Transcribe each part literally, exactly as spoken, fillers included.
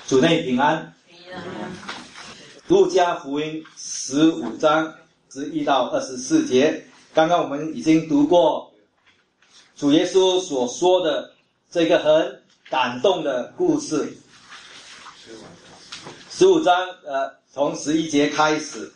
主内平安。路加福音十五章十一到二十四节，刚刚我们已经读过主耶稣所说的这个很感动的故事。十五章呃，从十一节开始，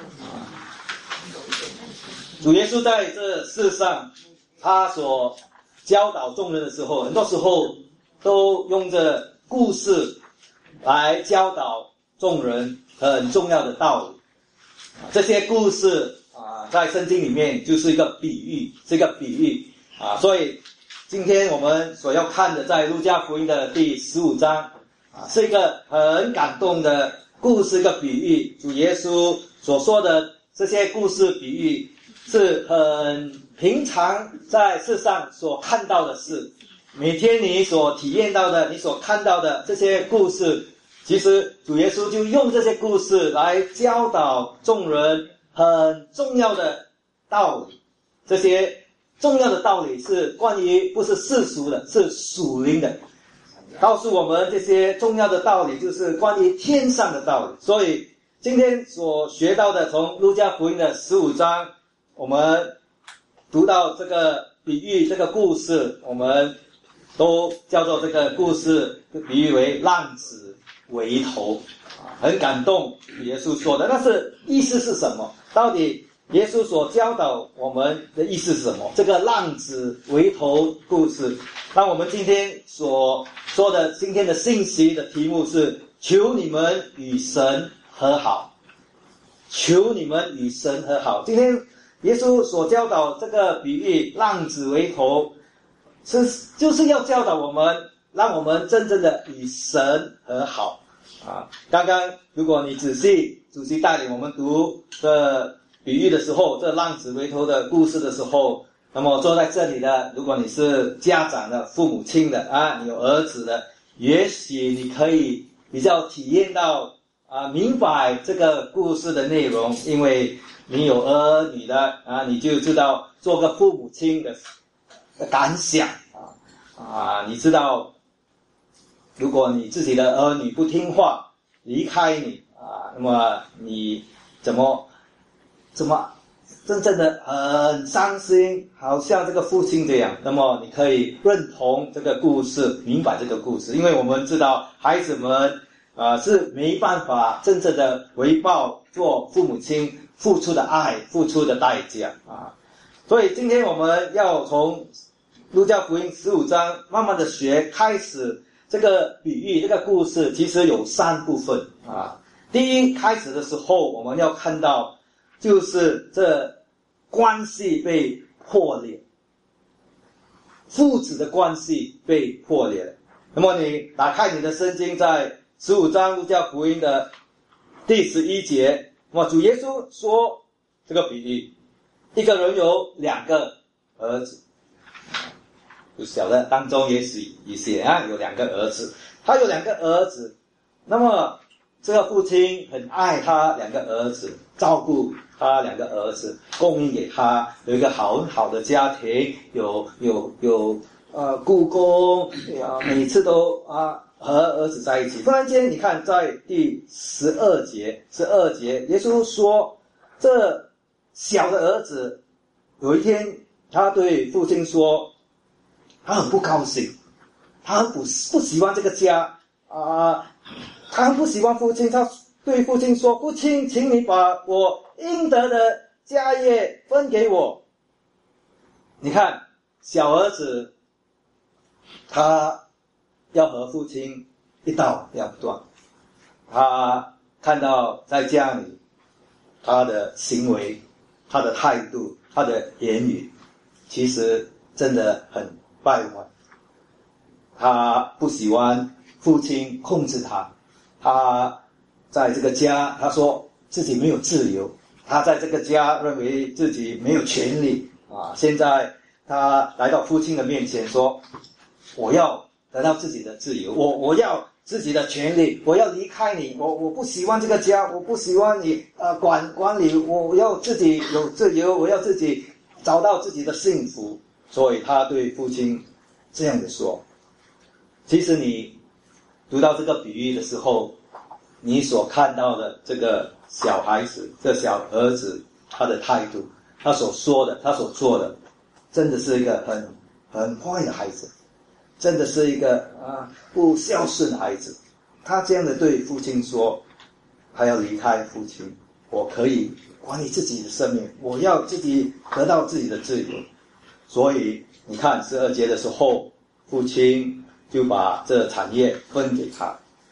主耶稣在这世上，他所教导众人的时候，很多时候都用着故事来教导众人很重要的道理。这些故事啊，在圣经里面就是一个比喻，是一个比喻啊。所以今天我们所要看的，在路加福音的第十五章啊，是一个很感动的故事，一个比喻。主耶稣所说的这些故事比喻，是很平常在世上所看到的事。每天你所体验到的，你所看到的这些故事，其实主耶稣就用这些故事来教导众人很重要的道理。这些重要的道理是关于不是世俗的，是属灵的，告诉我们这些重要的道理就是关于天上的道理。所以今天所学到的，从路加福音的十五章，我们读到这个比喻，这个故事，我们都叫做这个故事比喻为浪子回头，很感动耶稣说的。但是意思是什么？到底耶稣所教导我们的意思是什么？这个浪子回头故事，那我们今天所说的今天的信息的题目是：求你们与神和好。求你们与神和好。今天耶稣所教导这个比喻浪子回头，是就是要教导我们，让我们真正的与神和好啊。刚刚如果你仔细主席带领我们读这比喻的时候，这浪子回头的故事的时候，那么坐在这里的，如果你是家长的、父母亲的啊，你有儿子的，也许你可以比较体验到啊，明白这个故事的内容，因为你有儿女的啊，你就知道做个父母亲的感想啊啊，你知道，如果你自己的儿女不听话，离开你啊，那么你怎么怎么真正的很伤心，好像这个父亲这样。那么你可以认同这个故事，明白这个故事，因为我们知道孩子们啊、呃、是没办法真正的回报做父母亲付出的爱、付出的代价啊。所以今天我们要从路加福音十五章慢慢的学，开始这个比喻，这个故事其实有三部分啊。第一，开始的时候我们要看到就是这关系被破裂，父子的关系被破裂了。那么你打开你的圣经，在十五章路加福音的第十一节，那么主耶稣说这个比喻，一个人有两个儿子，不晓得当中也许一些啊有两个儿子，他有两个儿子，那么这个父亲很爱他两个儿子，照顾他两个儿子，供应给他，有一个好好的家庭，有有有呃雇工，每次都啊和儿子在一起。突然间，你看在第十二节，十二节，耶稣说，这小的儿子有一天，他对父亲说，他很不高兴，他很不不喜欢这个家啊、呃，他很不喜欢父亲，他对父亲说，父亲，请你把我应得的家业分给我。你看，小儿子他要和父亲一刀两断，他看到在家里他的行为、他的态度、他的言语，其实真的很败坏。他不喜欢父亲控制他，他在这个家，他说自己没有自由，他在这个家认为自己没有权利啊。现在他来到父亲的面前说，我要得到自己的自由，我我要自己的权利，我要离开你，我我不喜欢这个家，我不喜欢你呃管管理，我要自己有自由，我要自己找到自己的幸福。所以他对父亲这样的说。其实你读到这个比喻的时候，你所看到的这个小孩子，这小儿子，他的态度，他所说的，他所做的，真的是一个很很坏的孩子，真的是一个啊不孝顺的孩子。他这样的对父亲说，他要离开父亲，我可以管理自己的生命，我要自己得到自己的自由。所以你看十二节的时候，父亲就把这产业分给他。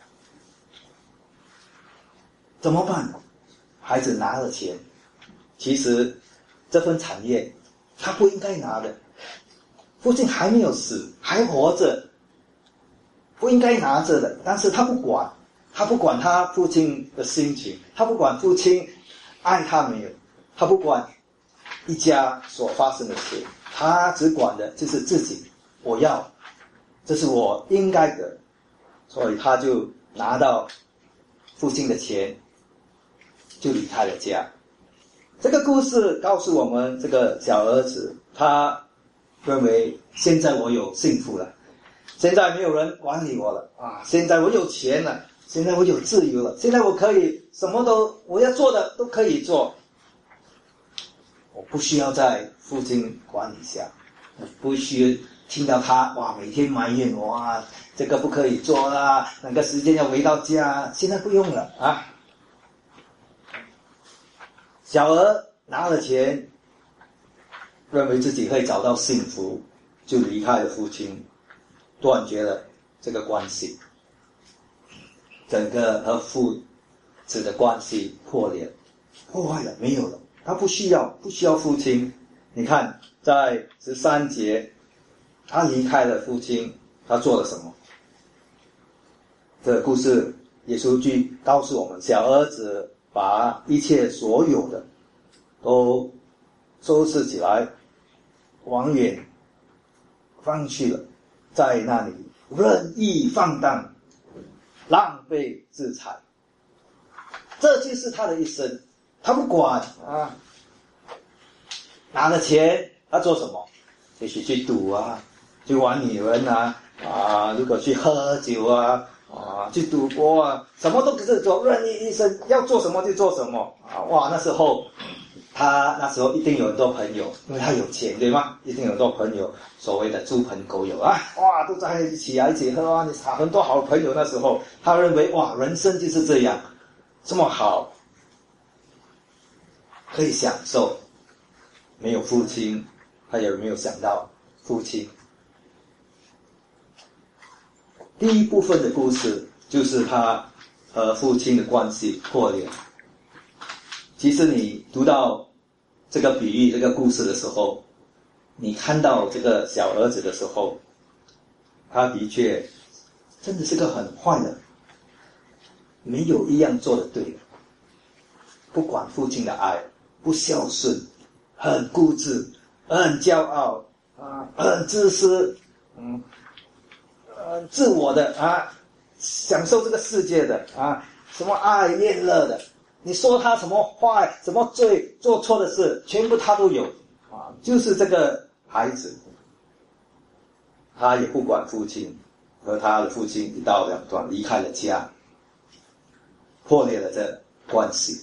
怎么办？孩子拿了钱，其实这份产业他不应该拿的，父亲还没有死，还活着，不应该拿着的，但是他不管，他不管他父亲的心情，他不管父亲爱他没有，他不管一家所发生的事，他只管的就是自己，我要，这是我应该的，所以他就拿到父亲的钱，就离开了家。这个故事告诉我们，这个小儿子他认为现在我有幸福了，现在没有人管理我了啊！现在我有钱了，现在我有自由了，现在我可以什么都我要做的都可以做，我不需要在父亲管理下，不需要听到他哇每天埋怨我啊，这个不可以做啦，那个时间要回到家，现在不用了啊！小儿拿了钱，认为自己会找到幸福，就离开了父亲，断绝了这个关系，整个和父子的关系破裂，破坏了，没有了。他不需要，不需要父亲。你看，在十三节，他离开了父亲，他做了什么？这个故事，耶稣就告诉我们，小儿子把一切所有的都收拾起来，往远方去了，在那里任意放荡，浪费资财。这就是他的一生，他不管啊，拿了钱他做什么？也许去赌啊，去玩女人啊，啊，如果去喝酒啊，啊，去赌博啊，什么都是做，任意一生，要做什么就做什么啊！哇，那时候他那时候一定有很多朋友，因为他有钱，对吗？一定有很多朋友，所谓的猪朋狗友啊，哇，都在一起啊，一起喝啊，你很多好朋友。那时候他认为哇，人生就是这样，这么好，可以享受。没有父亲，他也没有想到父亲。第一部分的故事就是他和父亲的关系破裂。其实你读到这个比喻这个故事的时候，你看到这个小儿子的时候，他的确真的是个很坏的，没有一样做的对的，不管父亲的爱，不孝顺，很固执，很骄傲啊，很自私，嗯，呃，自我的啊，享受这个世界的啊，什么爱厌乐的，你说他什么坏，什么罪，做错的事，全部他都有啊，就是这个孩子，他也不管父亲，和他的父亲一刀两断，离开了家，破裂了这关系。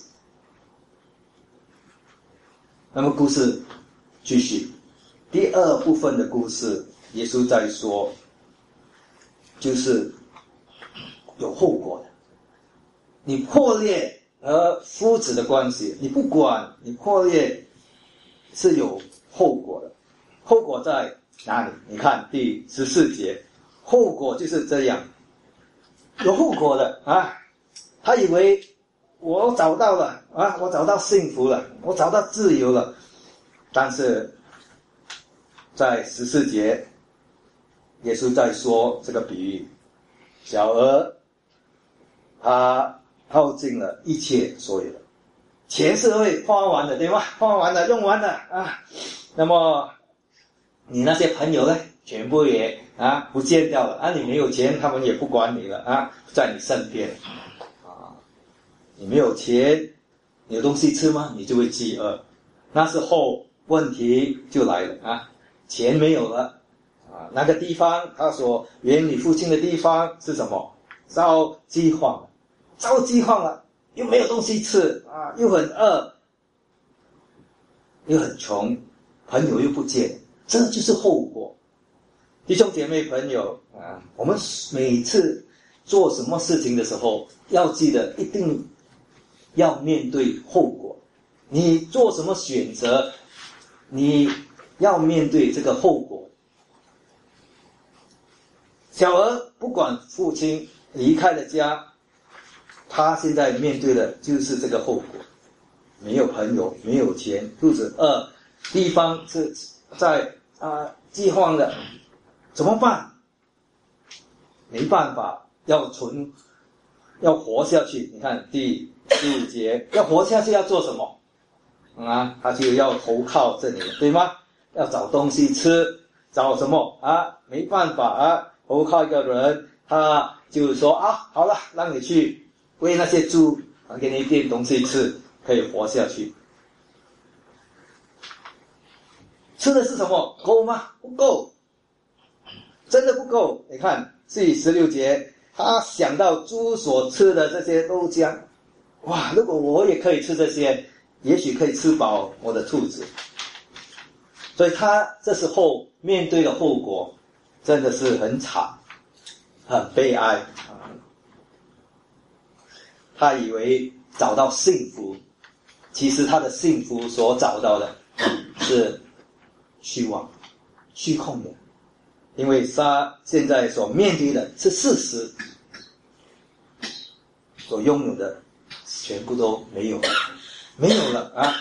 那么故事继续，第二部分的故事，耶稣在说，就是有后果的。你破裂和父子的关系，你不管，你破裂是有后果的。后果在哪里？你看第十四节，后果就是这样，有后果的啊！他以为我找到了啊，我找到幸福了，我找到自由了。但是在十四节，耶稣在说这个比喻，小儿他耗尽了一切所有的钱是会花完的，对吗？花完了，用完了啊。那么你那些朋友呢，全部也啊不见掉了啊。你没有钱，他们也不管你了啊，不在你身边啊。你没有钱，你有东西吃吗？你就会饥饿。那时候问题就来了啊，钱没有了啊。那个地方他所原你父亲的地方是什么？ 遭饥荒了，遭饥荒了，又没有东西吃啊，又很饿，又很穷，朋友又不见，这就是后果。弟兄姐妹朋友啊，我们每次做什么事情的时候，要记得一定要面对后果。你做什么选择，你要面对这个后果。小儿不管父亲离开了家，他现在面对的就是这个后果，没有朋友，没有钱，肚子饿，地方是在啊饥荒的，怎么办？没办法，要存，要活下去。你看第十五节，要活下去要做什么？啊，他就要投靠这里了，对吗？要找东西吃，找什么啊？没办法啊，投靠一个人，他就说啊，好了，让你去喂那些猪，啊，给你一点东西吃，可以活下去。吃的是什么？够吗？不够，真的不够。你看第十六节，他想到猪所吃的这些豆浆，哇，如果我也可以吃这些，也许可以吃饱我的肚子。所以他这时候面对的后果真的是很惨，很悲哀。他以为找到幸福，其实他的幸福所找到的是虚妄、虚空的，因为他现在所面对的是事实，所拥有的全部都没有了，没有了啊！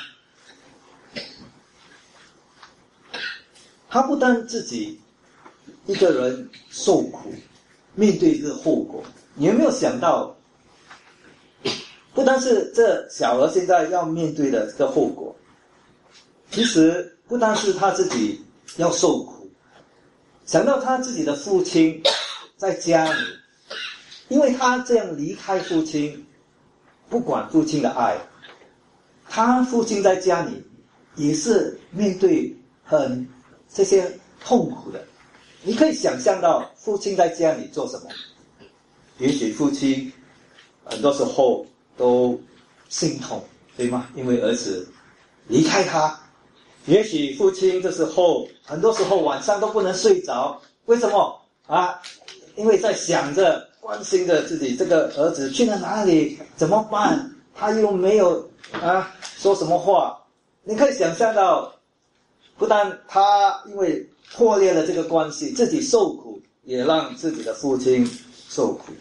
他不但自己一个人受苦，面对这个后果，你有没有想到，不单是这小儿现在要面对的这个后果，其实不单是他自己要受苦，想到他自己的父亲在家里，因为他这样离开父亲，不管父亲的爱，他父亲在家里也是面对很这些痛苦的。你可以想象到父亲在家里做什么，也许父亲很多时候都心痛，对吗？因为儿子离开他，也许父亲这时候很多时候晚上都不能睡着，为什么啊？因为在想着关心着自己这个儿子去了哪里，怎么办？他又没有啊说什么话。你可以想象到，不但他因为破裂了这个关系，自己受苦，也让自己的父亲受苦。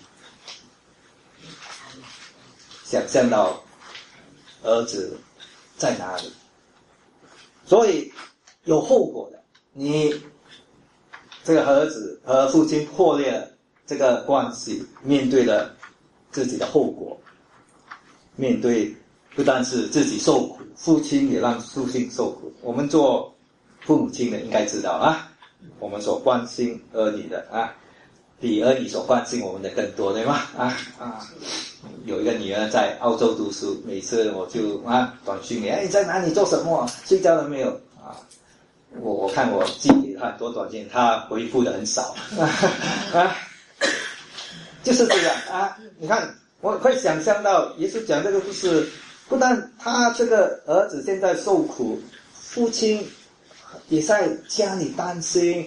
想象到儿子在哪里，所以有后果的。你这个儿子和父亲破裂了这个关系，面对了自己的后果，面对不但是自己受苦，父亲也让父亲受苦。我们做父母亲的应该知道啊，我们所关心儿女的啊，比儿女所关心我们的更多，对吗？啊啊，有一个女儿在澳洲读书，每次我就啊短讯你，哎，你在哪里做什么？睡觉了没有？啊，我我看我寄给她很多短信，她回复的很少啊，就是这样啊。你看，我会想象到耶稣讲这个故事，不但他这个儿子现在受苦，父亲也在家里担心，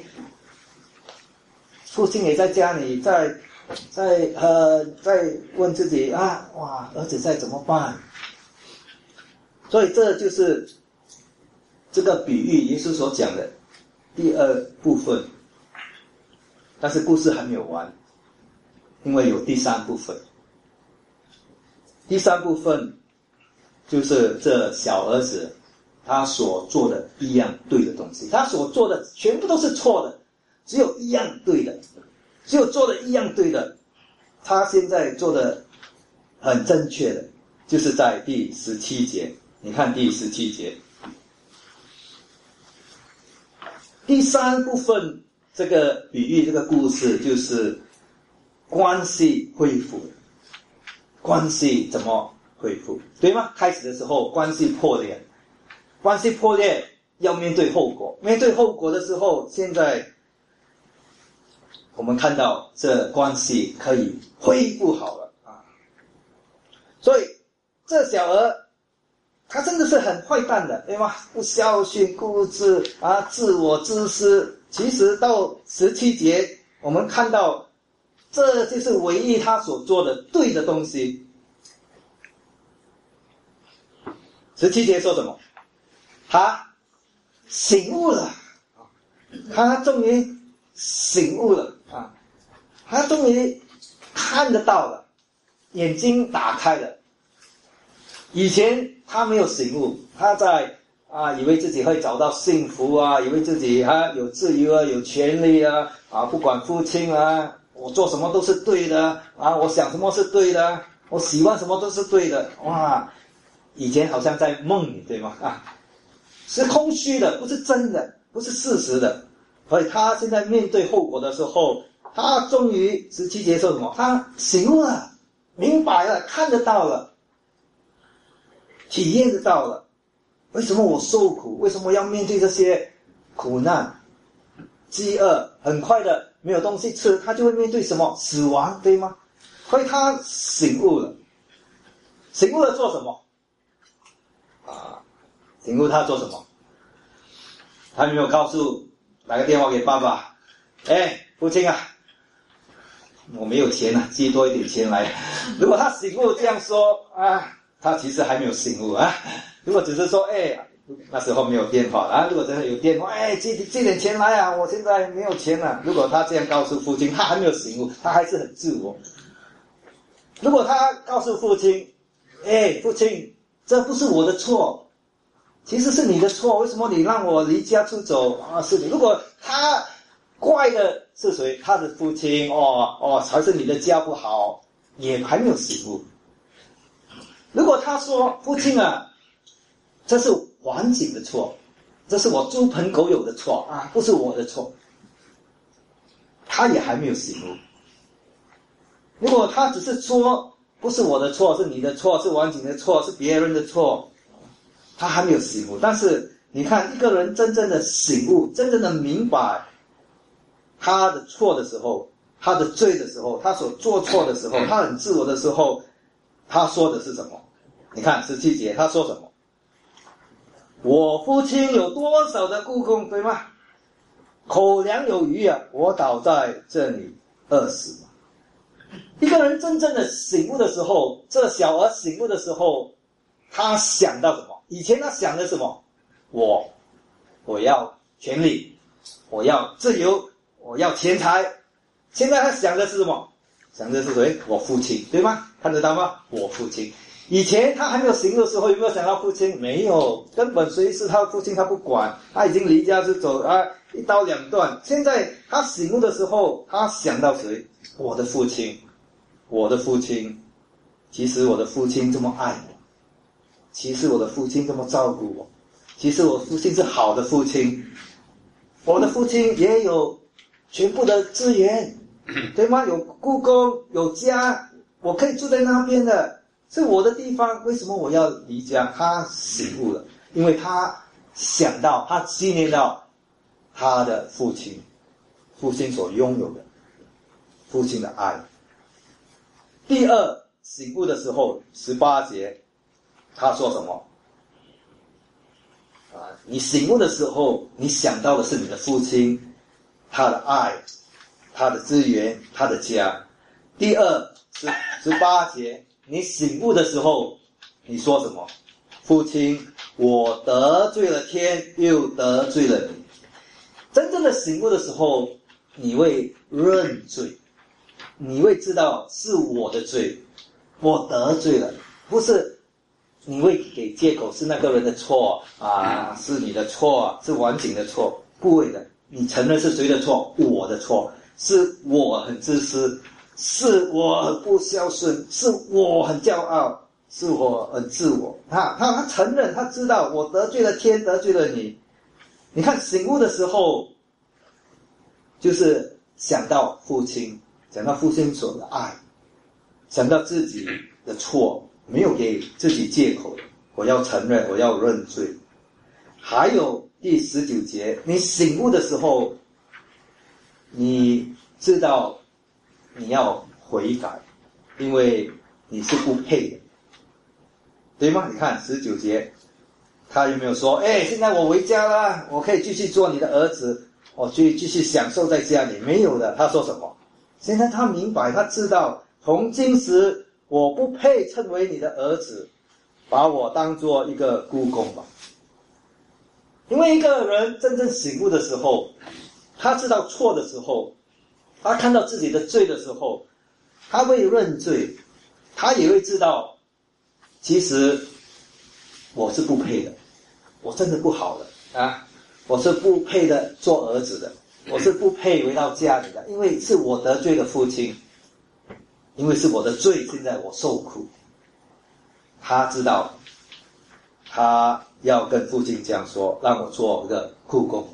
父亲也在家里在在呃在问自己啊，哇，儿子在怎么办？所以这就是这个比喻耶稣所讲的第二部分。但是故事还没有完，因为有第三部分。第三部分就是这小儿子他所做的一样对的东西，他所做的全部都是错的，只有一样对的，只有做的一样对的，他现在做的很正确的，就是在第十七节。你看第十七节，第三部分这个比喻这个故事就是关系恢复。关系怎么恢复，对吗？开始的时候关系破裂，关系破裂要面对后果，面对后果的时候，现在我们看到这关系可以恢复好了啊。所以这小儿他真的是很坏蛋的，对吗？不孝顺、固执啊，自我自私。其实到十七节我们看到这就是唯一他所做的对的东西。十七节说什么？他醒悟了，他终于醒悟了啊！他终于看得到了，眼睛打开了。以前他没有醒悟，他在啊，以为自己会找到幸福啊，以为自己啊有自由啊，有权利啊，啊，不管父亲啊，我做什么都是对的啊，我想什么是对的，我喜欢什么都是对的，哇！以前好像在梦里，对吗？啊，是空虚的，不是真的，不是事实的。所以他现在面对后果的时候，他终于十七节说什么？他醒悟了，明白了，看得到了，体验得到了。为什么我受苦？为什么要面对这些苦难？饥饿，很快的没有东西吃，他就会面对什么？死亡，对吗？所以他醒悟了。醒悟了做什么？啊，醒悟他做什么？他没有告诉，打个电话给爸爸，哎，父亲啊，我没有钱啊，寄多一点钱来。如果他醒悟这样说啊，他其实还没有醒悟啊。如果只是说，哎，那时候没有电话啊，如果真的有电话，哎，寄寄点钱来啊，我现在没有钱了。如果他这样告诉父亲，他还没有醒悟，他还是很自我。如果他告诉父亲，哎，父亲，这不是我的错，其实是你的错，为什么你让我离家出走啊？是你。如果他怪的是谁？他的父亲，哦哦，还是你的家不好，也还没有醒悟。如果他说，父亲啊，这是环境的错，这是我猪朋狗友的错啊，不是我的错，他也还没有醒悟。如果他只是说不是我的错，是你的错，是环境的错，是别人的错，他还没有醒悟。但是你看，一个人真正的醒悟，真正的明白他的错的时候，他的罪的时候，他所做错的时候，他很自我的时候，他说的是什么？你看十七节他说什么？我父亲有多少的雇工，对吗？口粮有余啊，我倒在这里饿死。一个人真正的醒悟的时候，这小儿醒悟的时候，他想到什么？以前他想的是什么？我我要权利，我要自由，我要钱财。现在他想的是什么？想的是谁？我父亲，对吗？看得到吗？我父亲。以前他还没有醒的时候，有没有想到父亲？没有，根本谁是他的父亲他不管，他已经离家出走啊，一刀两断。现在他醒悟的时候，他想到谁？我的父亲，我的父亲。其实我的父亲这么爱我，其实我的父亲这么照顾我，其实我父亲是好的父亲，我的父亲也有全部的资源，对吗？有故宫，有家，我可以住在那边的。是我的地方，为什么我要离家？他醒悟了，因为他想到，他纪念到他的父亲，父亲所拥有的，父亲的爱。第二，醒悟的时候，十八节，他说什么？啊，你醒悟的时候，你想到的是你的父亲，他的爱，他的资源，他的家。第二，十十八节。你醒悟的时候，你说什么？父亲，我得罪了天，又得罪了你。真正的醒悟的时候，你会认罪，你会知道是我的罪，我得罪了，不是你会给借口是那个人的错啊，是你的错，是环境的错，不会的，你承认是谁的错？我的错，是我很自私。是我很不孝顺，是我很骄傲，是我很自我。他他他承认，他知道我得罪了天，得罪了你。你看醒悟的时候，就是想到父亲，想到父亲所的爱，想到自己的错，没有给自己借口，我要承认，我要认罪。还有第十九节，你醒悟的时候，你知道你要悔改，因为你是不配的，对吗？你看十九节，他有没有说，哎，现在我回家了，我可以继续做你的儿子，我去继续享受在家里？没有的。他说什么？现在他明白，他知道从今时我不配称为你的儿子，把我当作一个雇工吧。因为一个人真正醒悟的时候，他知道错的时候，他看到自己的罪的时候，他会认罪，他也会知道其实我是不配的，我真的不好的啊，我是不配的做儿子的，我是不配回到家里的，因为是我得罪了父亲，因为是我的罪，现在我受苦。他知道他要跟父亲这样说，让我做一个雇工，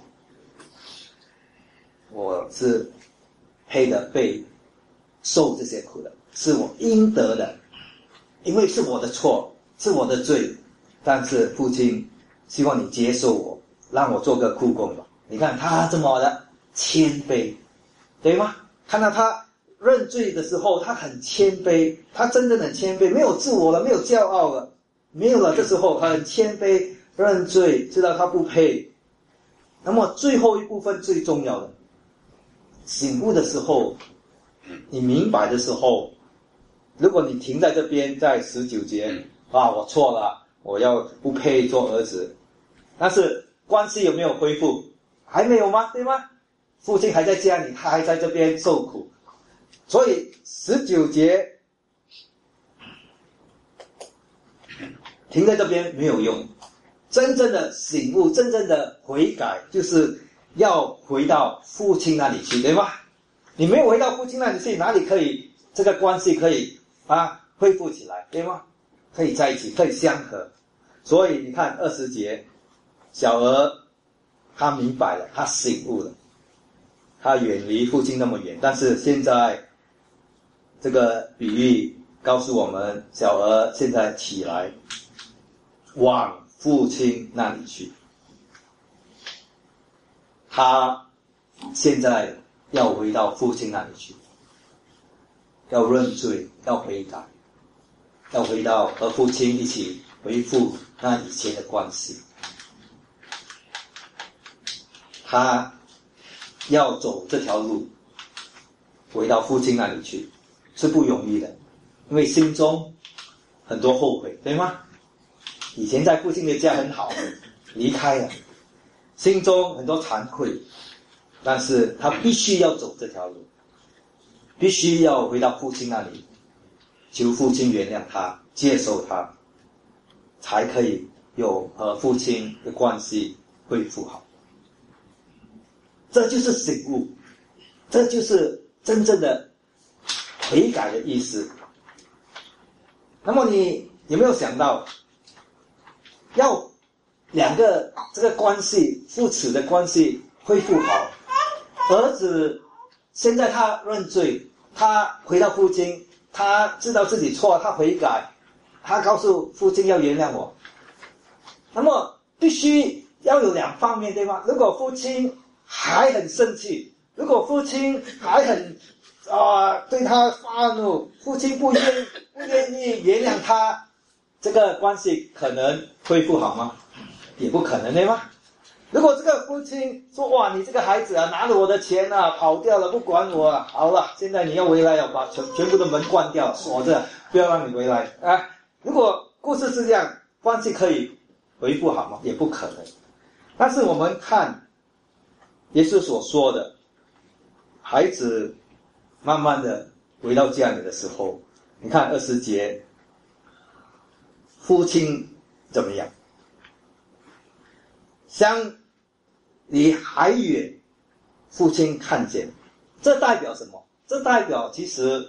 我是配的被受这些苦的，是我应得的，因为是我的错，是我的罪，但是父亲希望你接受我，让我做个雇工吧。你看他这么的谦卑，对吗？看到他认罪的时候，他很谦卑，他真正很谦卑，没有自我了，没有骄傲了，没有了。这时候他很谦卑认罪，知道他不配。那么最后一部分最重要的，醒悟的时候，你明白的时候，如果你停在这边，在十九节啊，我错了，我要不配做儿子，但是关系有没有恢复？还没有吗？对吗？父亲还在家里，他还在这边受苦，所以十九节停在这边没有用。真正的醒悟，真正的悔改，就是要回到父亲那里去，对吗？你没有回到父亲那里去，哪里可以这个关系可以啊恢复起来，对吗？可以在一起，可以相合。所以你看二十节，小儿他明白了，他醒悟了，他远离父亲那么远，但是现在这个比喻告诉我们，小儿现在起来往父亲那里去，他现在要回到父亲那里去，要认罪，要悔改，要回到和父亲一起恢复那以前的关系。他要走这条路回到父亲那里去是不容易的，因为心中很多后悔，对吗？以前在父亲的家很好，离开了，心中很多惭愧，但是他必须要走这条路，必须要回到父亲那里，求父亲原谅他，接受他，才可以有和父亲的关系恢复好。这就是醒悟，这就是真正的悔改的意思。那么你有没有想到，要两个这个关系，父子的关系恢复好，儿子现在他认罪，他回到父亲，他知道自己错，他悔改，他告诉父亲要原谅我。那么必须要有两方面，对吗？如果父亲还很生气，如果父亲还很啊、呃、对他发怒，父亲不愿不愿意原谅他，这个关系可能恢复好吗？也不可能，对吗？如果这个父亲说，哇，你这个孩子啊，拿了我的钱啊，跑掉了，不管我啊，好了，现在你要回来要把全全部的门关掉，锁着，不要让你回来啊。如果故事是这样，关系可以恢复好吗？也不可能。但是我们看耶稣所说的，孩子慢慢的回到家里的时候，你看二十节，父亲怎么样？相离还远，父亲看见，这代表什么？这代表其实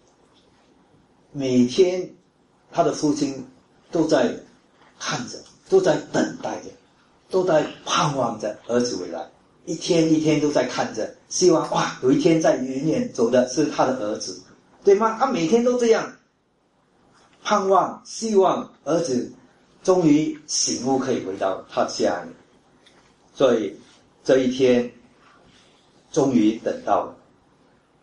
每天他的父亲都在看着，都在等待着，都在盼望着儿子回来，一天一天都在看着，希望哇，有一天在远远走的是他的儿子，对吗？他每天都这样盼望，希望儿子终于醒悟，可以回到他家里。所以这一天终于等到了，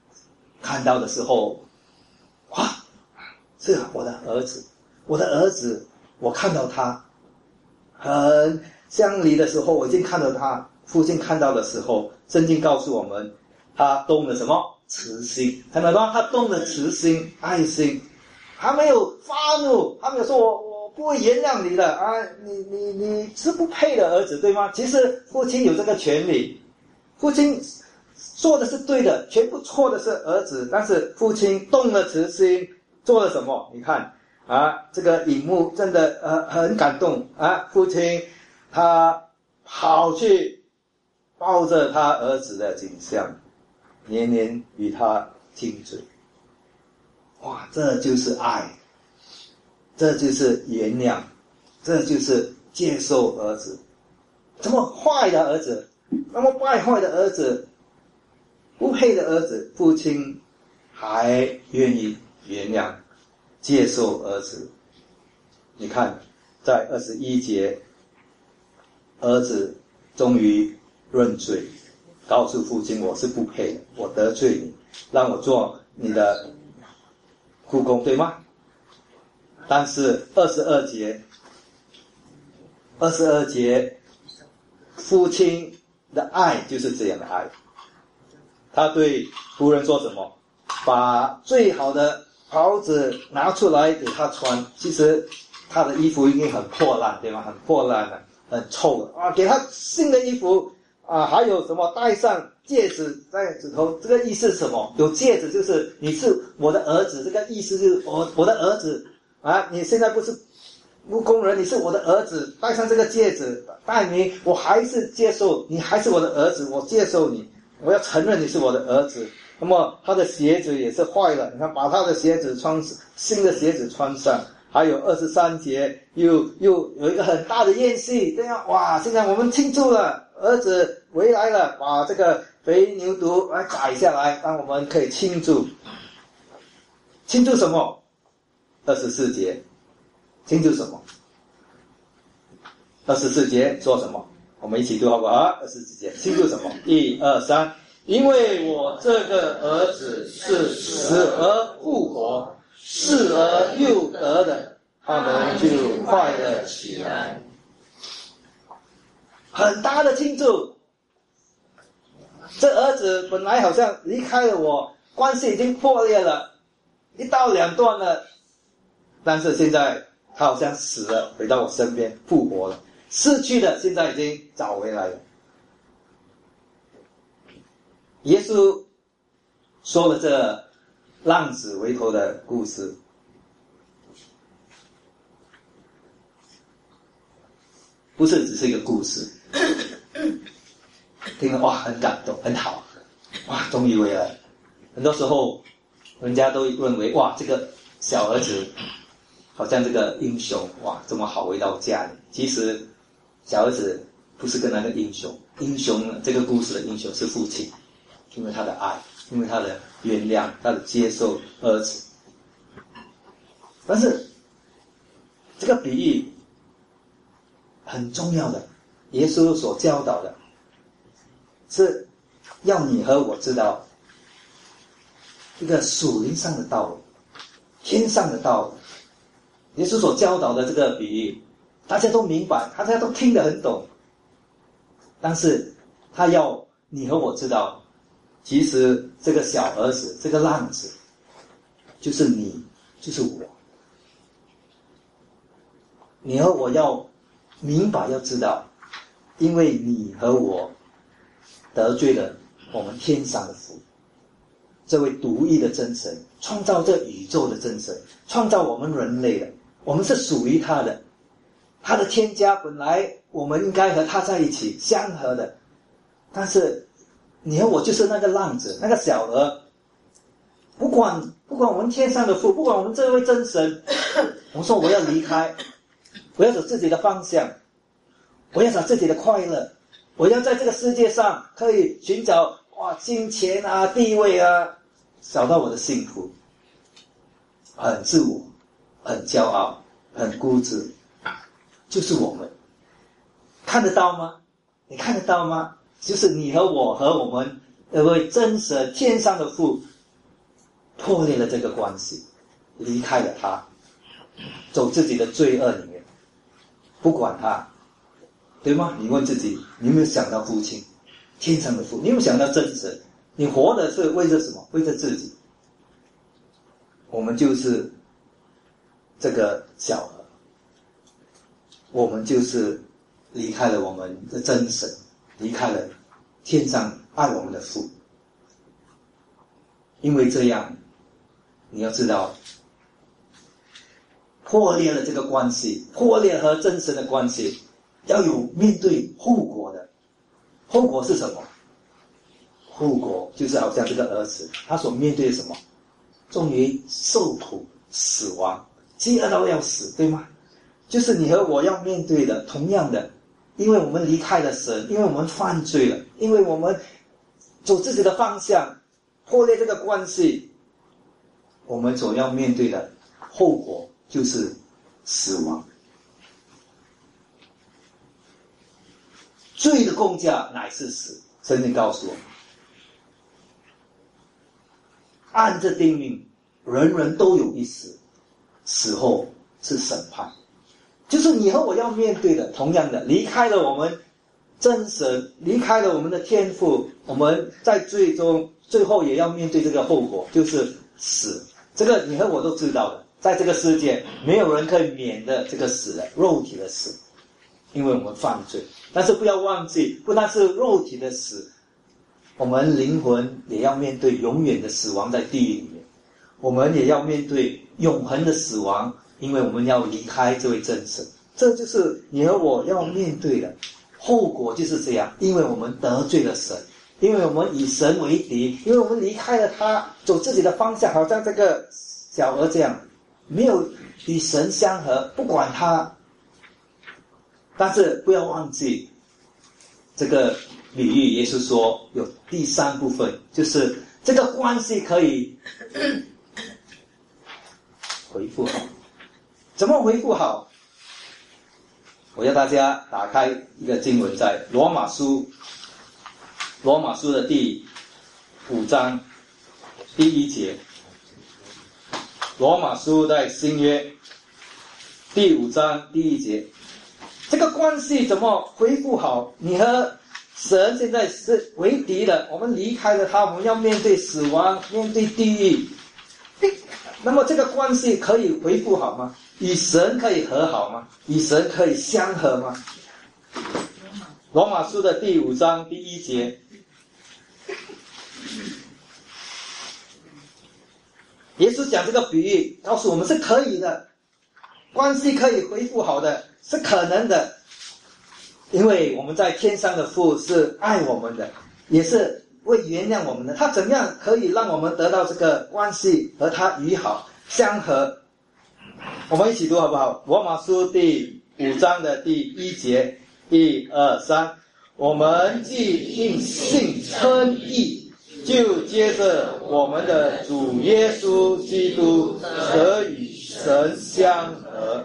看到的时候，哇，是我的儿子，我的儿子，我看到他，很相离的时候，我已经看到他。父亲看到的时候，圣经告诉我们，他动了什么？慈心，看到吗？他动了慈心、爱心，他没有发怒，他没有说我我不会原谅你的啊，你你你是不配的儿子，对吗？其实父亲有这个权利，父亲做的是对的，全部错的是儿子，但是父亲动了慈心，做了什么？你看啊，这个荧幕真的呃很感动啊，父亲他跑去抱着他儿子的景象，年年与他亲嘴。哇，这就是爱，这就是原谅，这就是接受儿子。这么坏的儿子，那么败坏的儿子，不配的儿子，父亲还愿意原谅接受儿子。你看在二十一节，儿子终于认罪，告诉父亲我是不配的，我得罪你，让我做你的雇工，对吗？但是二十二节二十二节父亲的爱就是这样的爱，他对仆人说什么？把最好的袍子拿出来给他穿，其实他的衣服已经很破烂，对吗？很破烂了，很臭了啊！给他新的衣服啊，还有什么戴上戒指在指头，这个意思是什么？有戒指就是你是我的儿子，这个意思就是我我的儿子啊！你现在不是务工人，你是我的儿子，戴上这个戒指，代明我还是接受你，还是我的儿子，我接受你，我要承认你是我的儿子。那么他的鞋子也是坏了，你看把他的鞋子穿新的鞋子穿上。还有二十三节又又有一个很大的宴席，对呀，哇！现在我们庆祝了，儿子回来了，把这个肥牛犊来宰下来，让我们可以庆祝。庆祝什么？二十四节，庆祝什么？二十四节说什么？我们一起读好不好？二十四节庆祝什么？一二三，因为我这个儿子是死而复活，失而又得的，他们就快乐起来。很大的庆祝，这儿子本来好像离开了我，关系已经破裂了，一刀两断了，但是现在他好像死了，回到我身边复活了，失去的现在已经找回来了。耶稣说了这浪子回头的故事，不是只是一个故事，听了哇很感动，很好，哇终于回来了。很多时候人家都认为哇这个小儿子好像这个英雄，哇这么好回到家里，其实小儿子不是跟那个英雄，英雄这个故事的英雄是父亲，因为他的爱，因为他的原谅，他的接受儿子。但是这个比喻很重要的，耶稣所教导的是要你和我知道一个属灵上的道理，天上的道理。耶稣所教导的这个比喻大家都明白，大家都听得很懂，但是他要你和我知道，其实这个小儿子，这个浪子就是你，就是我。你和我要明白，要知道，因为你和我得罪了我们天上的父，这位独一的真神，创造这宇宙的真神，创造我们人类的，我们是属于他的，他的天家本来我们应该和他在一起相合的，但是你和我就是那个浪子，那个小儿，不管不管我们天上的父，不管我们这位真神，我说我要离开，我要走自己的方向，我要找自己的快乐，我要在这个世界上可以寻找哇金钱啊地位啊，找到我的幸福，很自我，很骄傲，很固执，就是我们看得到吗？你看得到吗？就是你和我和我们那位真神天上的父破裂了这个关系，离开了他，走自己的罪恶里面，不管他，对吗？你问自己，你有没有想到父亲，天上的父？你有没有想到真神？你活的是为着什么？为着自己。我们就是这个小河，我们就是离开了我们的真神，离开了天上爱我们的父。因为这样，你要知道，破裂了这个关系，破裂和真神的关系，要有面对后果的。后果是什么？后果就是好像这个儿子，他所面对的什么？终于受苦死亡，饥饿到要死，对吗？就是你和我要面对的，同样的，因为我们离开了神，因为我们犯罪了，因为我们走自己的方向，破裂这个关系，我们所要面对的后果就是死亡。罪的工价乃是死，圣经告诉我们，按着定命，人人都有一死，死后是审判。就是你和我要面对的，同样的，离开了我们真神，离开了我们的天父，我们在最终最后也要面对这个后果，就是死。这个你和我都知道的，在这个世界没有人可以免的这个死的，肉体的死，因为我们犯罪。但是不要忘记，不但是肉体的死，我们灵魂也要面对永远的死亡在地狱里面，我们也要面对永恒的死亡，因为我们要离开这位真神。这就是你和我要面对的后果，就是这样。因为我们得罪了神，因为我们以神为敌，因为我们离开了他，走自己的方向，好像这个小儿这样，没有与神相合，不管他。但是不要忘记这个比喻，耶稣说有第三部分，就是这个关系可以恢复好。怎么恢复好？我要大家打开一个经文，在罗马书罗马书的第五章第一节。罗马书在新约第五章第一节，这个关系怎么恢复好？你和神现在是为敌的，我们离开了他，我们要面对死亡，面对地狱。那么这个关系可以恢复好吗？与神可以和好吗？与神可以相合吗？罗马书的第五章第一节，耶稣讲这个比喻，告诉我们是可以的，关系可以恢复好的，是可能的。因为我们在天上的父是爱我们的，也是会原谅我们的。他怎么样可以让我们得到这个关系和他与好相合？我们一起读好不好？罗马书第五章的第一节，一二三，我们既因信称义，就接着我们的主耶稣基督得与神相合。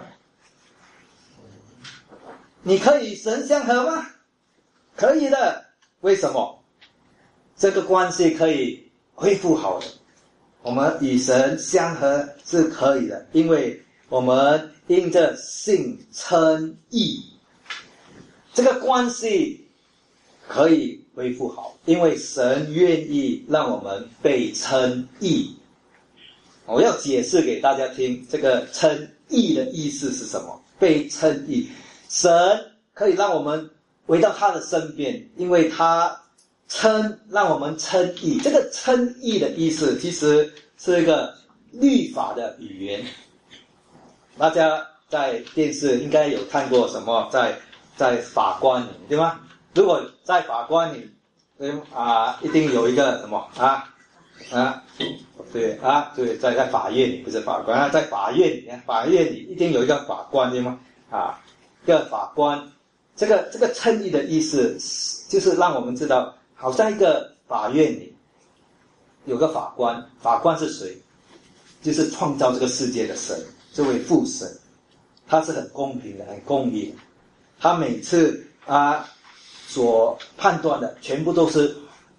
你可以与神相合吗？可以的。为什么？这个关系可以恢复好的。我们与神相合是可以的，因为我们因着信称义，这个关系可以恢复好，因为神愿意让我们被称义。我要解释给大家听，这个称义的意思是什么？被称义，神可以让我们回到他的身边，因为他称让我们称义。这个称义的意思其实是一个律法的语言。大家在电视应该有看过什么，在在法官里，对吗？如果在法官里，啊、呃，一定有一个什么啊啊，对啊，对，在在法院里，不是法官啊，在法院里，法院里一定有一个法官，对吗？啊，一个法官，这个这个称义的意思，就是让我们知道，好像一个法院里有个法官，法官是谁？就是创造这个世界的神，这位父神，他是很公平的，很公义的。他每次啊所判断的全部都是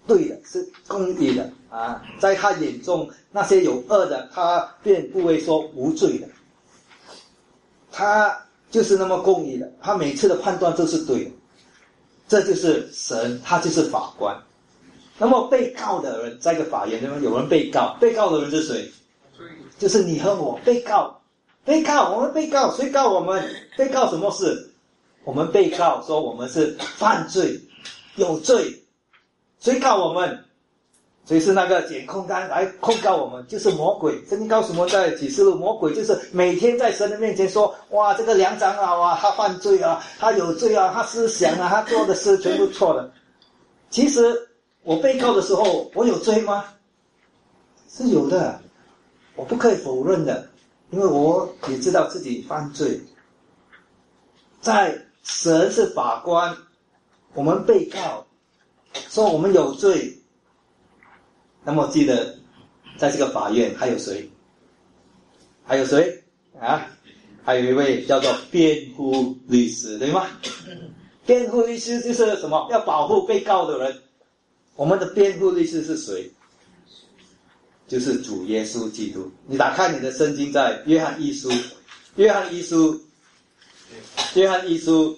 对的，是公义的啊，在他眼中那些有恶的，他便不会说无罪的，他就是那么公义的，他每次的判断都是对的，这就是神，他就是法官。那么被告的人在一个法院里面有人被告，被告的人是谁？就是你和我。被告被告我们被告，谁告我们？被告什么事？我们被告说我们是犯罪有罪，谁告我们？谁是那个检控官来控告我们？就是魔鬼。圣经告诉我们在启示录，魔鬼就是每天在神的面前说，哇，这个梁长老啊，他犯罪啊，他有罪啊，他思想啊，他做的事全部错了。其实我被告的时候，我有罪吗？是有的，我不可以否认的，因为我也知道自己犯罪。在神是法官，我们被告说我们有罪，那么记得在这个法院还有谁？还有谁啊？还有一位叫做辩护律师，对吗？辩护律师就是什么？要保护被告的人。我们的辩护律师是谁？就是主耶稣基督。你打开你的圣经，在约翰一书，约翰一书，约翰一书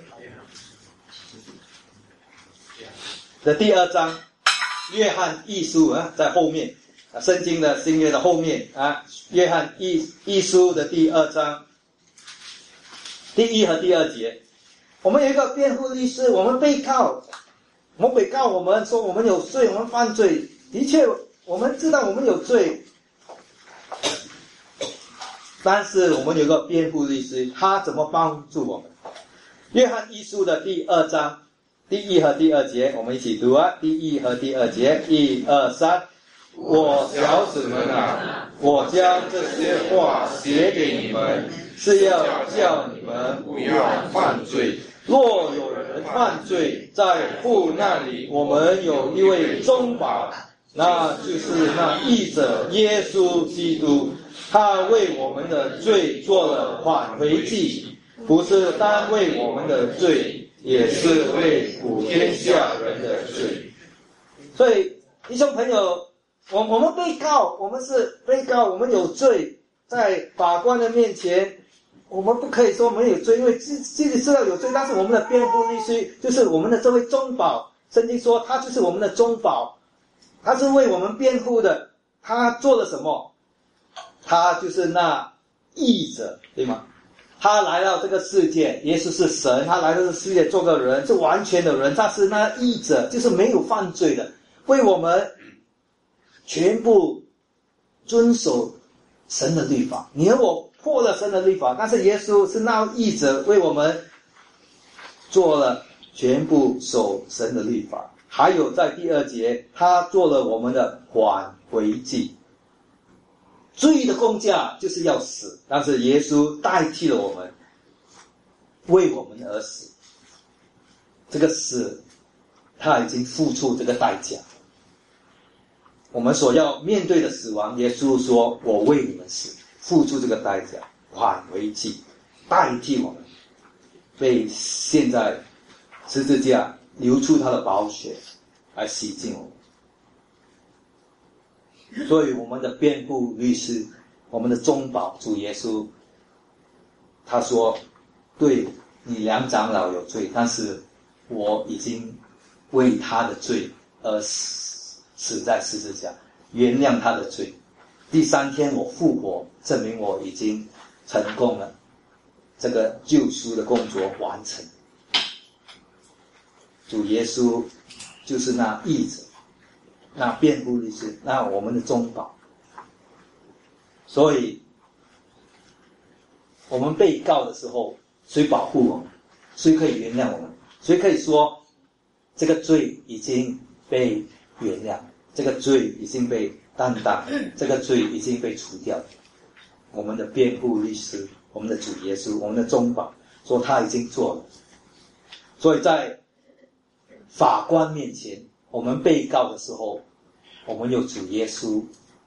的第二章，约翰一书啊，在后面，圣经的新约的后面啊，约翰一一书的第二章，第一和第二节，我们有一个辩护律师，我们被告。魔鬼告我们说我们有罪，我们犯罪，的确我们知道我们有罪，但是我们有个辩护律师，他怎么帮助我们？约翰一书的第二章第一和第二节，我们一起读啊，第一和第二节，一二三。我小子们啊，我将这些话写给你们，是要叫你们不要犯罪。若有人犯罪，在父那里我们有一位中保，那就是那义者耶稣基督，他为我们的罪做了挽回祭，不是单为我们的罪，也是为普天下人的罪。所以弟兄朋友，我我们被告，我们是被告，我们有罪，在法官的面前我们不可以说我们有罪，因为自自己知道有罪，但是我们的辩护律师就是我们的这位中保，圣经说他就是我们的中保，他是为我们辩护的。他做了什么？他就是那义者，对吗？他来到这个世界，耶稣是神，他来到这个世界做个人，是完全的人，他是那义者，就是没有犯罪的，为我们全部遵守神的律法。你和我破了神的律法，但是耶稣是那义者，为我们做了全部守神的律法。还有在第二节，他做了我们的挽回祭。罪的工价就是要死，但是耶稣代替了我们，为我们而死。这个死他已经付出这个代价，我们所要面对的死亡，耶稣说我为你们死，付出这个代价，挽回祭，代替我们被现在十字架流出他的宝血来洗净我们。所以我们的辩护律师，我们的中保主耶稣，他说对，你梁长老有罪，但是我已经为他的罪而死死在十字架，原谅他的罪，第三天我复活，证明我已经成功了，这个救赎的工作完成。主耶稣就是那义者，那辩护律师，那我们的中保。所以我们被告的时候，谁保护我们？谁可以原谅我们？谁可以说这个罪已经被原谅，这个罪已经被担当，这个罪已经被除掉？我们的辩护律师，我们的主耶稣，我们的中保说他已经做了。所以在法官面前，我们被告的时候，我们有主耶稣。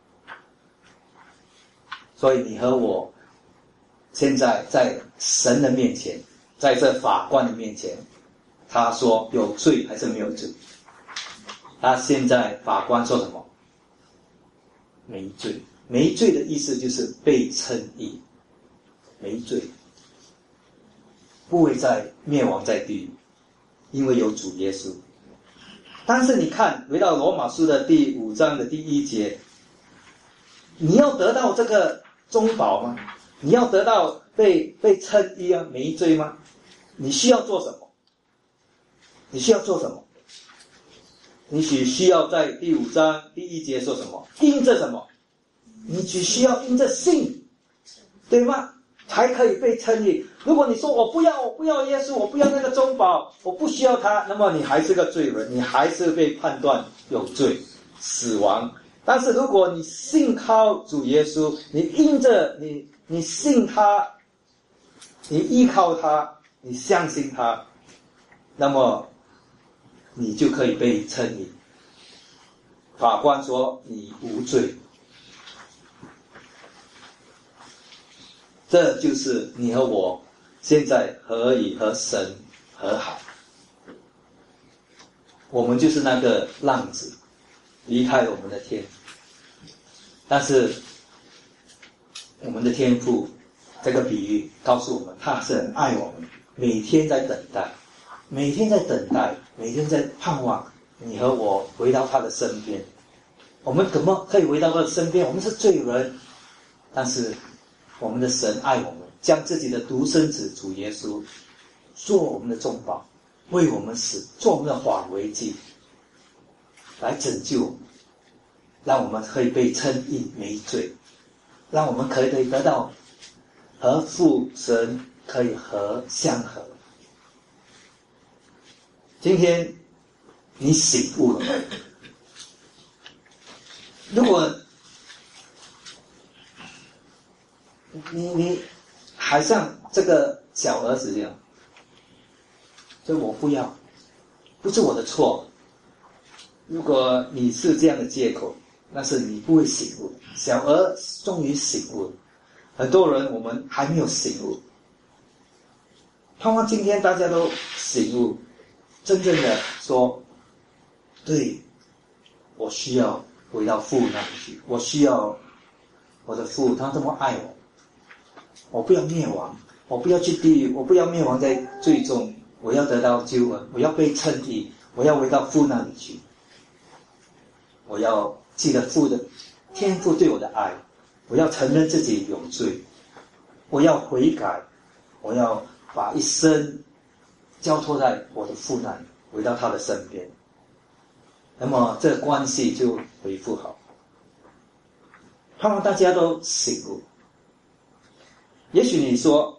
所以你和我现在在神的面前，在这法官的面前，他说有罪还是没有罪？ 他现在法官说什么？没罪。没罪的意思就是被称义，没罪，不会再灭亡在地狱，因为有主耶稣。但是你看，回到罗马书的第五章的第一节，你要得到这个中保吗？你要得到被被称义啊，没罪吗？你需要做什么？你需要做什么？你只需要在第五章第一节说什么？因着什么？你只需要因着信，对吗？才可以被称义。如果你说我不要，我不要耶稣，我不要那个中保，我不需要他，那么你还是个罪人，你还是被判断有罪，死亡。但是如果你信靠主耶稣，你因着你你信他，你依靠他，你相信他，那么你就可以被称义。法官说你无罪。这就是你和我现在可以和神和好。我们就是那个浪子，离开我们的天。但是我们的天父这个比喻告诉我们，他是很爱我们，每天在等待，每天在等待，每天在盼望你和我回到他的身边。我们怎么可以回到他的身边？我们是罪人，但是我们的神爱我们，将自己的独生子主耶稣做我们的中保，为我们死，做我们的挽回祭，来拯救我们，让我们可以被称义没罪，让我们可以得到和父神可以和相合。今天你醒悟了吗？如果你你还像这个小儿子一样，就我不要，不是我的错。如果你是这样的借口，那是你不会醒悟。小儿终于醒悟了，很多人我们还没有醒悟。盼望今天大家都醒悟，真正的说，对，我需要回到父那里去，我需要我的父，他这么爱我，我不要灭亡，我不要去地狱，我不要灭亡在最终，我要得到救恩，我要被称义，我要回到父那里去，我要记得父的天父对我的爱，我要承认自己有罪，我要悔改，我要把一生交托在我的父那里，回到他的身边，那么这个关系就恢复好。盼望大家都醒悟。也许你说，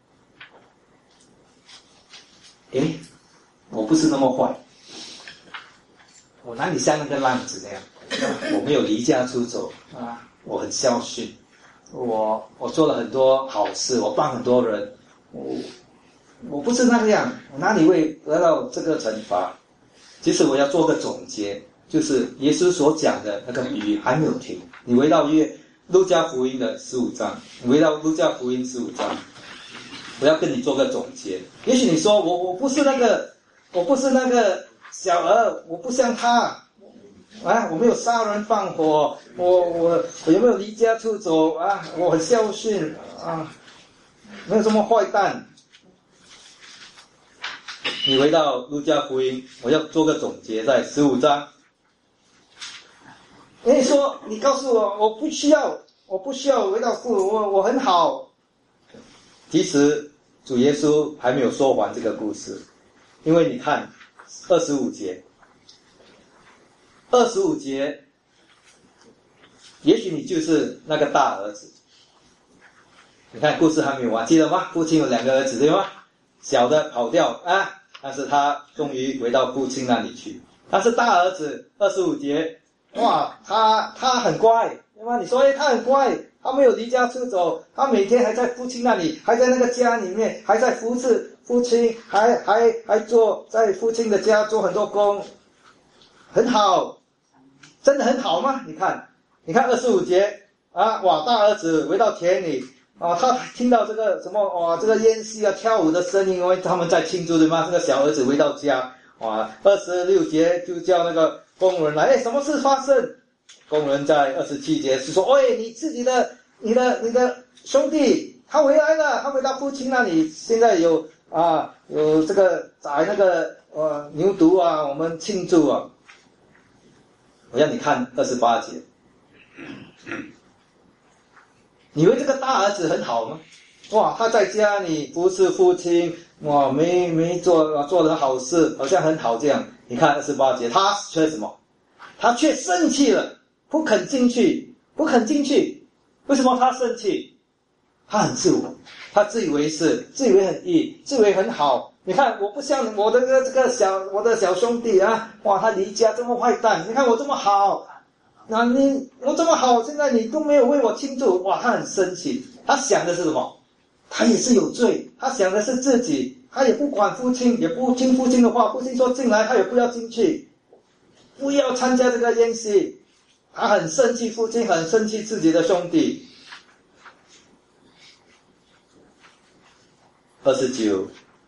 诶，我不是那么坏，我哪里像那个浪子那样，我没有离家出走啊，我很孝顺，我我做了很多好事，我帮很多人，我我不是那个样，我哪里会得到这个惩罚？其实我要做个总结，就是耶稣所讲的那个比喻还没有停。你回到约路加福音的十五章，你回到路加福音十五章，我要跟你做个总结。也许你说我我不是那个我不是那个小儿，我不像他啊，我没有杀人放火，我我我有没有离家出走啊？我很孝顺啊，没有这么坏蛋。你回到路加福音，我要做个总结，在十五章。你说，你告诉我，我不需要，我不需要回到父，我我很好。其实主耶稣还没有说完这个故事，因为你看二十五节，二十五节，也许你就是那个大儿子。你看故事还没有完，记得吗？父亲有两个儿子，对吗？小的跑掉啊，但是他终于回到父亲那里去。但是大儿子二十五节，哇，他他很乖，对吗？你说，哎，他很乖，他没有离家出走，他每天还在父亲那里，还在那个家里面，还在服侍父亲，还还还做在父亲的家做很多工，很好，真的很好吗？你看，你看二十五节啊，哇，大儿子回到田里。啊，他听到这个什么哇，这个宴席啊，跳舞的声音，因为他们在庆祝对吗？这个小儿子回到家，哇，二十六节就叫那个工人来，哎，什么事发生？工人在二十七节是说，喂，你自己的、你的、你的兄弟他回来了，他回到父亲那里，现在有啊有这个宰那个呃牛犊啊，我们庆祝啊。我让你看二十八节，你以为这个大儿子很好吗？哇，他在家里服侍父亲，哇，没没做做的好事，好像很好这样。你看二十八节，他却什么？他却生气了，不肯进去，不肯进去。为什么他生气？他很自我，他自以为是，自以为很义，自以为很好。你看，我不像我的这个这个小我的小兄弟啊，哇，他离家这么坏蛋。你看我这么好，那你我这么好，现在你都没有为我庆祝，哇，他很生气。他想的是什么？他也是有罪，他想的是自己，他也不管父亲，也不听父亲的话，父亲说进来，他也不要进去，不要参加这个宴席。他很生气，父亲很生气自己的兄弟。二十九。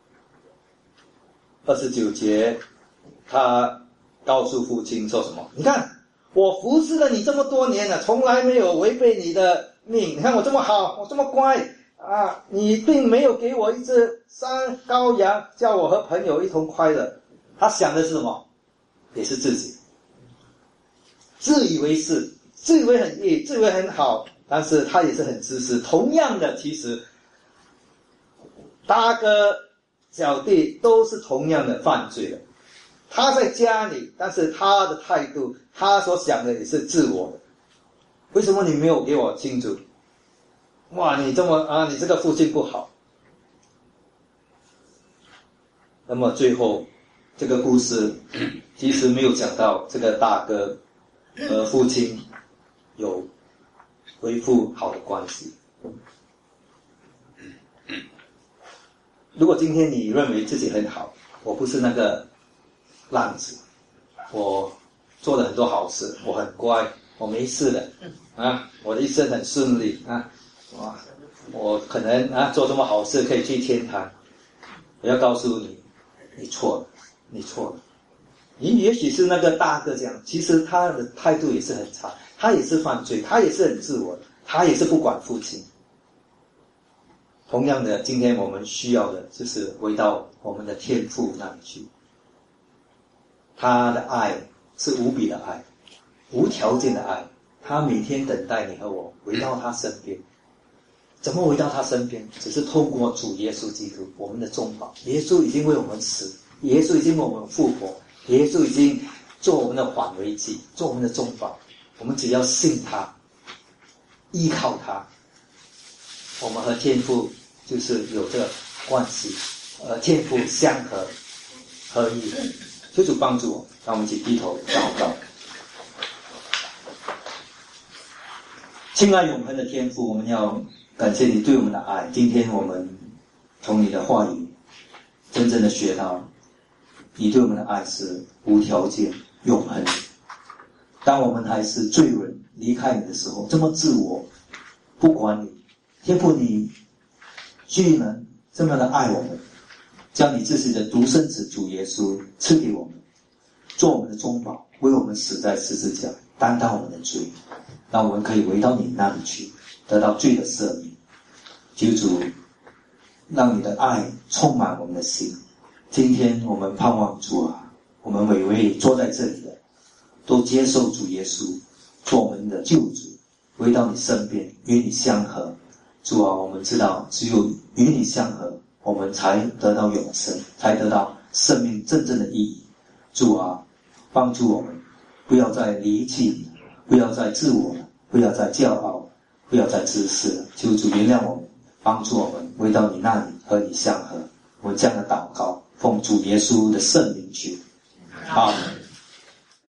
二十九节，他告诉父亲说什么？你看，我服侍了你这么多年了，从来没有违背你的命。你看我这么好，我这么乖啊，你并没有给我一只山羔羊，叫我和朋友一同快乐。他想的是什么？也是自己，自以为是，自以为很义，自以为很好，但是他也是很自私。同样的，其实大哥小弟都是同样的犯罪的。他在家里，但是他的态度，他所想的也是自我的。为什么你没有给我庆祝？哇，你这么啊，你这个父亲不好。那么最后这个故事其实没有讲到这个大哥和父亲有恢复好的关系。如果今天你认为自己很好，我不是那个浪子，我做了很多好事，我很乖，我没事的啊，我的一生很顺利啊，哇，我可能啊做这么好事可以去天堂。我要告诉你，你错了，你错了。你也许是那个大哥这样，其实他的态度也是很差，他也是犯罪，他也是很自我，他也是不管父亲。同样的，今天我们需要的就是回到我们的天父那里去。他的爱是无比的爱，无条件的爱，他每天等待你和我回到他身边。怎么回到他身边？只是透过主耶稣基督，我们的中保。耶稣已经为我们死，耶稣已经为我们复活，耶稣已经做我们的缓危剂，做我们的中保。我们只要信他，依靠他，我们和天父就是有这个关系，呃，天父相合合一。求主帮助我，让我们一起低头祷告。亲爱永恒的天父，我们要感谢你对我们的爱。今天我们从你的话语真正的学到，你对我们的爱是无条件、永恒。当我们还是罪人离开你的时候，这么自我，不管你，天父你居然这么的爱我们，将你自己的独生子主耶稣赐给我们，做我们的中保，为我们死在十字架，担当我们的罪，让我们可以回到你那里去，得到罪的赦免。求主让你的爱充满我们的心。今天我们盼望主啊，我们每位坐在这里的都接受主耶稣做我们的救主，回到你身边，与你相合。主啊，我们知道只有与你相合，我们才得到永生，才得到生命真正的意义。主啊，帮助我们不要再离弃你，不要再自我了，不要再骄傲，不要再自私了。求主原谅我们，帮助我们回到你那里和你相合。我们这样的祷告，奉主耶稣的圣名求，阿们。